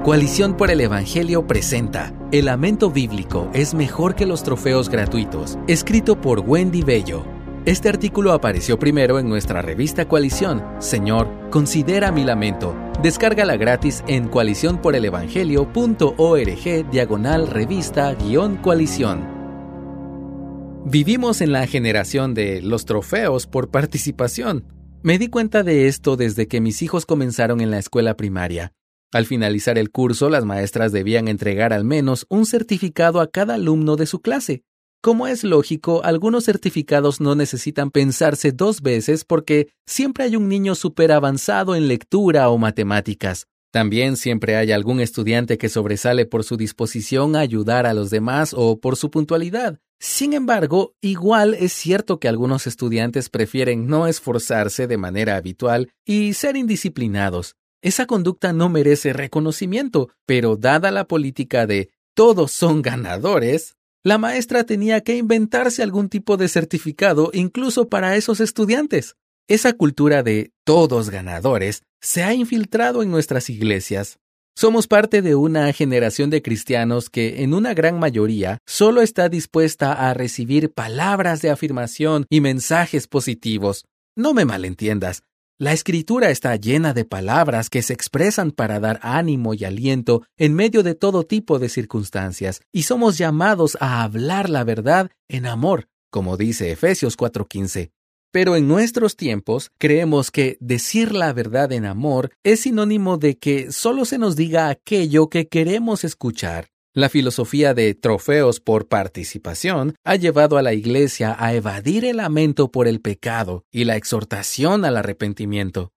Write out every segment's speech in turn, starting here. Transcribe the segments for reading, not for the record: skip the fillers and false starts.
Coalición por el Evangelio presenta El lamento bíblico es mejor que los trofeos gratuitos, escrito por Wendy Bello. Este artículo apareció primero en nuestra revista Coalición. Señor, considera mi lamento. Descárgala gratis en coaliciónporelevangelio.org/revista-coalición. Vivimos en la generación de los trofeos por participación. Me di cuenta de esto desde que mis hijos comenzaron en la escuela primaria. Al finalizar el curso, las maestras debían entregar al menos un certificado a cada alumno de su clase. Como es lógico, algunos certificados no necesitan pensarse dos veces porque siempre hay un niño súper avanzado en lectura o matemáticas. También siempre hay algún estudiante que sobresale por su disposición a ayudar a los demás o por su puntualidad. Sin embargo, igual es cierto que algunos estudiantes prefieren no esforzarse de manera habitual y ser indisciplinados. Esa conducta no merece reconocimiento, pero dada la política de todos son ganadores, la maestra tenía que inventarse algún tipo de certificado incluso para esos estudiantes. Esa cultura de todos ganadores se ha infiltrado en nuestras iglesias. Somos parte de una generación de cristianos que, en una gran mayoría, solo está dispuesta a recibir palabras de afirmación y mensajes positivos. No me malentiendas. La Escritura está llena de palabras que se expresan para dar ánimo y aliento en medio de todo tipo de circunstancias, y somos llamados a hablar la verdad en amor, como dice Efesios 4:15. Pero en nuestros tiempos creemos que decir la verdad en amor es sinónimo de que solo se nos diga aquello que queremos escuchar. La filosofía de trofeos por participación ha llevado a la Iglesia a evadir el lamento por el pecado y la exhortación al arrepentimiento.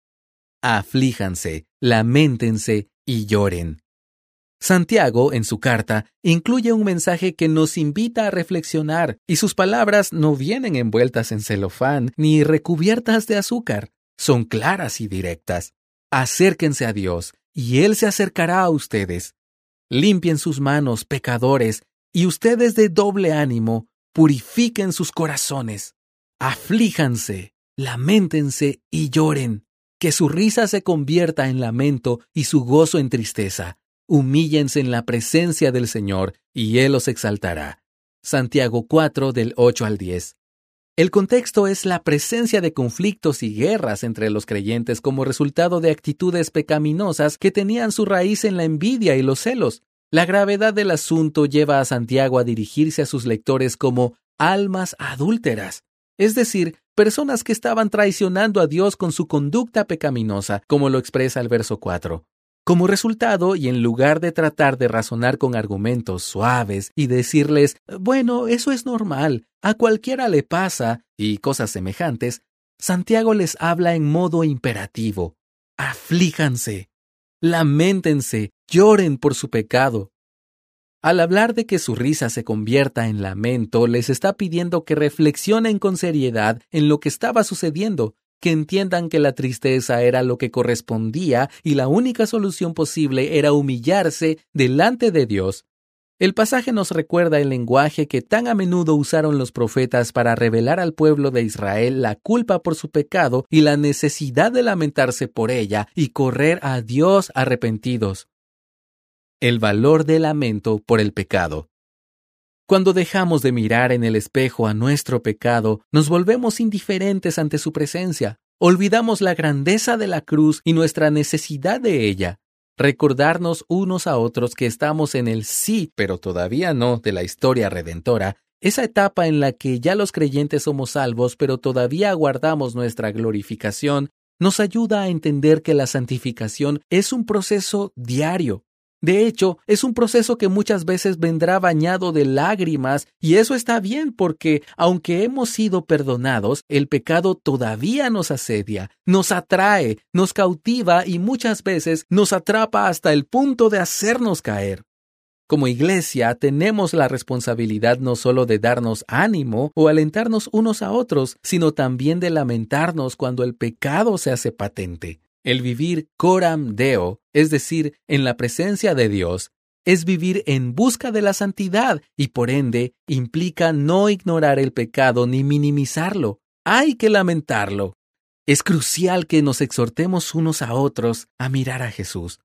Aflíjanse, lamentense y lloren. Santiago, en su carta, incluye un mensaje que nos invita a reflexionar, y sus palabras no vienen envueltas en celofán ni recubiertas de azúcar. Son claras y directas. Acérquense a Dios, y Él se acercará a ustedes. Limpien sus manos, pecadores, y ustedes de doble ánimo, purifiquen sus corazones. Aflíjanse, lamentense y lloren. Que su risa se convierta en lamento y su gozo en tristeza. Humíllense en la presencia del Señor, y Él los exaltará. Santiago 4, del 8 al 10. El contexto es la presencia de conflictos y guerras entre los creyentes como resultado de actitudes pecaminosas que tenían su raíz en la envidia y los celos. La gravedad del asunto lleva a Santiago a dirigirse a sus lectores como almas adúlteras, es decir, personas que estaban traicionando a Dios con su conducta pecaminosa, como lo expresa el verso 4. Como resultado, y en lugar de tratar de razonar con argumentos suaves y decirles, bueno, eso es normal, a cualquiera le pasa, y cosas semejantes, Santiago les habla en modo imperativo. Aflíjanse, lamentense, lloren por su pecado. Al hablar de que su risa se convierta en lamento, les está pidiendo que reflexionen con seriedad en lo que estaba sucediendo, que entiendan que la tristeza era lo que correspondía y la única solución posible era humillarse delante de Dios. El pasaje nos recuerda el lenguaje que tan a menudo usaron los profetas para revelar al pueblo de Israel la culpa por su pecado y la necesidad de lamentarse por ella y correr a Dios arrepentidos. El valor del lamento por el pecado. Cuando dejamos de mirar en el espejo a nuestro pecado, nos volvemos indiferentes ante su presencia. Olvidamos la grandeza de la cruz y nuestra necesidad de ella. Recordarnos unos a otros que estamos en el sí, pero todavía no, de la historia redentora, esa etapa en la que ya los creyentes somos salvos, pero todavía aguardamos nuestra glorificación, nos ayuda a entender que la santificación es un proceso diario. De hecho, es un proceso que muchas veces vendrá bañado de lágrimas, y eso está bien porque, aunque hemos sido perdonados, el pecado todavía nos asedia, nos atrae, nos cautiva y muchas veces nos atrapa hasta el punto de hacernos caer. Como iglesia, tenemos la responsabilidad no solo de darnos ánimo o alentarnos unos a otros, sino también de lamentarnos cuando el pecado se hace patente. El vivir coram Deo, es decir, en la presencia de Dios, es vivir en busca de la santidad y por ende implica no ignorar el pecado ni minimizarlo. Hay que lamentarlo. Es crucial que nos exhortemos unos a otros a mirar a Jesús.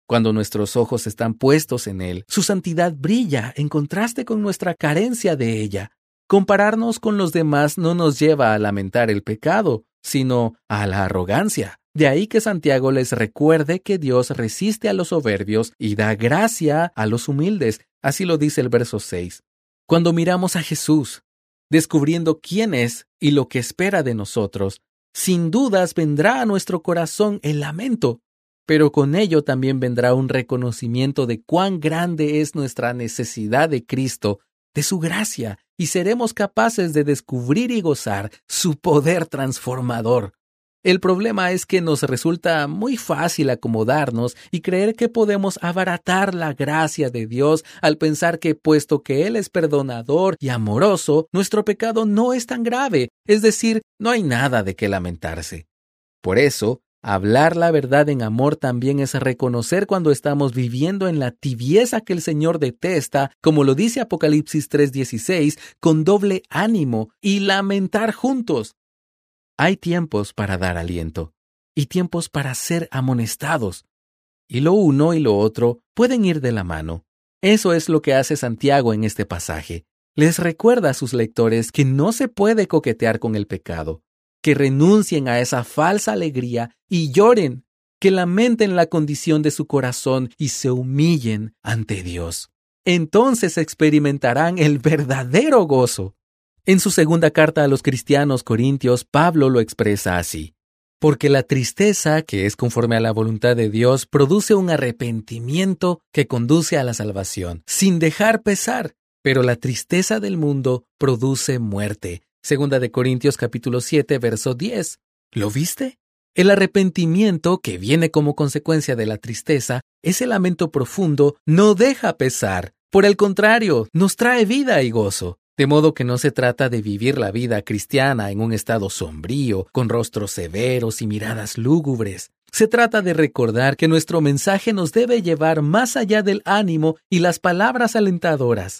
Cuando nuestros ojos están puestos en Él, su santidad brilla en contraste con nuestra carencia de ella. Compararnos con los demás no nos lleva a lamentar el pecado, sino a la arrogancia. De ahí que Santiago les recuerde que Dios resiste a los soberbios y da gracia a los humildes. Así lo dice el verso 6. Cuando miramos a Jesús, descubriendo quién es y lo que espera de nosotros, sin dudas vendrá a nuestro corazón el lamento, pero con ello también vendrá un reconocimiento de cuán grande es nuestra necesidad de Cristo, de su gracia, y seremos capaces de descubrir y gozar su poder transformador. El problema es que nos resulta muy fácil acomodarnos y creer que podemos abaratar la gracia de Dios al pensar que, puesto que Él es perdonador y amoroso, nuestro pecado no es tan grave, es decir, no hay nada de qué lamentarse. Por eso, hablar la verdad en amor también es reconocer cuando estamos viviendo en la tibieza que el Señor detesta, como lo dice Apocalipsis 3:16, con doble ánimo y lamentar juntos. Hay tiempos para dar aliento y tiempos para ser amonestados. Y lo uno y lo otro pueden ir de la mano. Eso es lo que hace Santiago en este pasaje. Les recuerda a sus lectores que no se puede coquetear con el pecado, que renuncien a esa falsa alegría y lloren, que lamenten la condición de su corazón y se humillen ante Dios. Entonces experimentarán el verdadero gozo. En su segunda carta a los cristianos corintios, Pablo lo expresa así: porque la tristeza, que es conforme a la voluntad de Dios, produce un arrepentimiento que conduce a la salvación, sin dejar pesar, pero la tristeza del mundo produce muerte. Segunda de Corintios capítulo 7, verso 10. ¿Lo viste? El arrepentimiento, que viene como consecuencia de la tristeza, ese lamento profundo, no deja pesar. Por el contrario, nos trae vida y gozo. De modo que no se trata de vivir la vida cristiana en un estado sombrío, con rostros severos y miradas lúgubres. Se trata de recordar que nuestro mensaje nos debe llevar más allá del ánimo y las palabras alentadoras.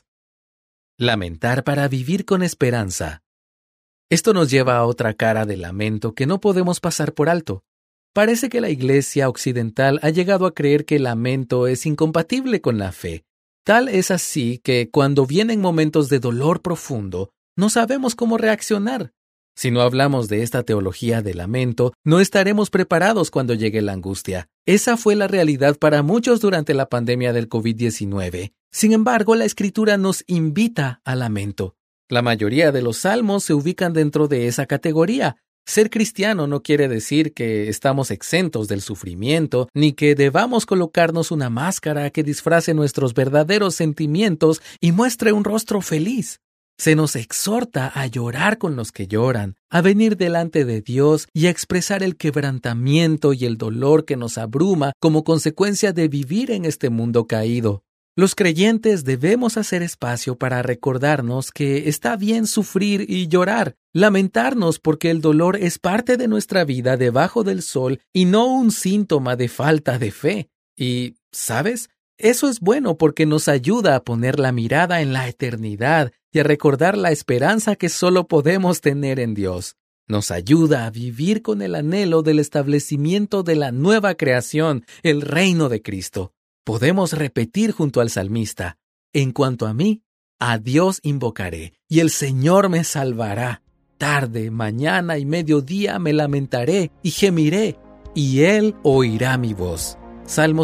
Lamentar para vivir con esperanza. Esto nos lleva a otra cara del lamento que no podemos pasar por alto. Parece que la Iglesia occidental ha llegado a creer que el lamento es incompatible con la fe. Tal es así que cuando vienen momentos de dolor profundo, no sabemos cómo reaccionar. Si no hablamos de esta teología del lamento, no estaremos preparados cuando llegue la angustia. Esa fue la realidad para muchos durante la pandemia del COVID-19. Sin embargo, la Escritura nos invita al lamento. La mayoría de los salmos se ubican dentro de esa categoría. Ser cristiano no quiere decir que estamos exentos del sufrimiento, ni que debamos colocarnos una máscara que disfrace nuestros verdaderos sentimientos y muestre un rostro feliz. Se nos exhorta a llorar con los que lloran, a venir delante de Dios y a expresar el quebrantamiento y el dolor que nos abruma como consecuencia de vivir en este mundo caído. Los creyentes debemos hacer espacio para recordarnos que está bien sufrir y llorar, lamentarnos porque el dolor es parte de nuestra vida debajo del sol y no un síntoma de falta de fe. Y, ¿sabes? Eso es bueno porque nos ayuda a poner la mirada en la eternidad y a recordar la esperanza que solo podemos tener en Dios. Nos ayuda a vivir con el anhelo del establecimiento de la nueva creación, el reino de Cristo. Podemos repetir junto al salmista: en cuanto a mí, a Dios invocaré, y el Señor me salvará. Tarde, mañana y mediodía me lamentaré y gemiré, y Él oirá mi voz. Salmo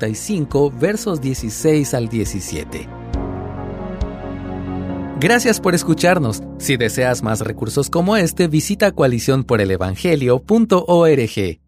55, versos 16 al 17. Gracias por escucharnos. Si deseas más recursos como este, visita coaliciónporelevangelio.org.